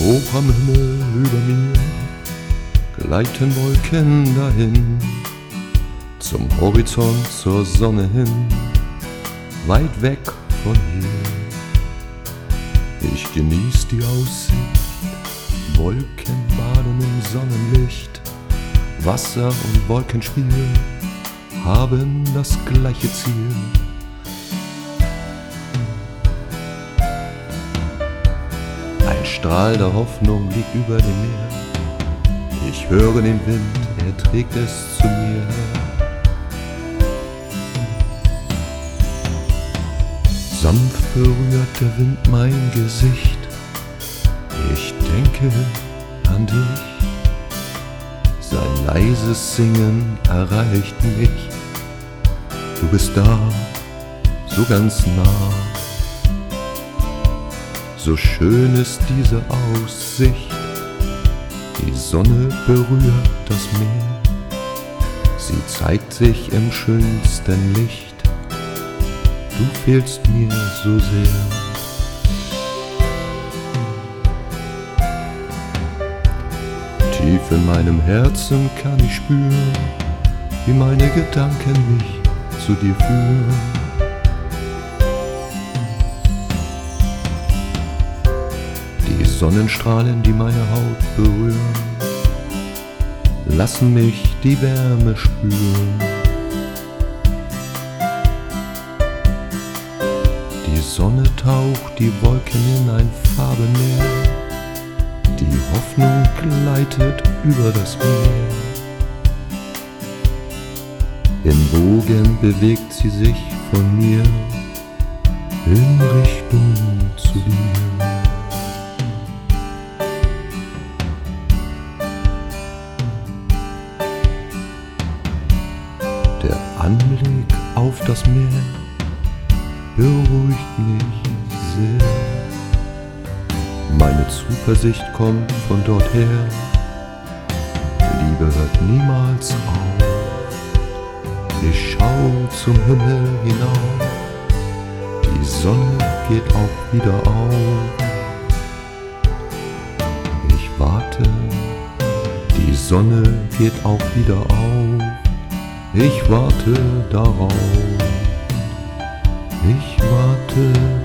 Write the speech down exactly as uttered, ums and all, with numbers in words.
Hoch am Himmel über mir gleiten Wolken dahin, zum Horizont, zur Sonne hin, weit weg von hier. Ich genieß die Aussicht, Wolken baden im Sonnenlicht. Wasser und Wolkenspiel haben das gleiche Ziel. Ein Strahl der Hoffnung liegt über dem Meer. Ich höre den Wind, er trägt es zu mir. Sanft berührt der Wind mein Gesicht. Ich denke an dich. Sein leises Singen erreicht mich. Du bist da, so ganz nah. So schön ist diese Aussicht. Die Sonne berührt das Meer. Sie zeigt sich im schönsten Licht. Du fehlst mir so sehr. Tief in meinem Herzen kann ich spüren, wie meine Gedanken mich zu dir führen. Die Sonnenstrahlen, die meine Haut berühren, lassen mich die Wärme spüren. Die Sonne taucht die Wolken in ein Farbenmeer. Die Hoffnung gleitet über das Meer. Im Bogen bewegt sie sich von mir in Richtung zu dir. Der Anblick auf das Meer beruhigt mich sehr. Meine Zuversicht kommt von dort her. Liebe hört niemals auf. Ich schau zum Himmel hinauf. Die Sonne geht auch wieder auf. Ich warte, die Sonne geht auch wieder auf. Ich warte darauf. Ich warte